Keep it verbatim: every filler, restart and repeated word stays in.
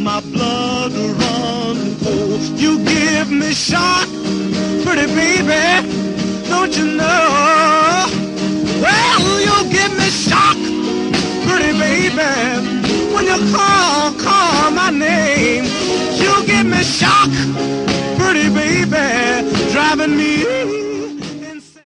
my blood run cold. You give me shock, pretty baby, don't you know? Well, you give me shock, pretty baby, when you call, call my name. You give me shock, pretty baby, driving me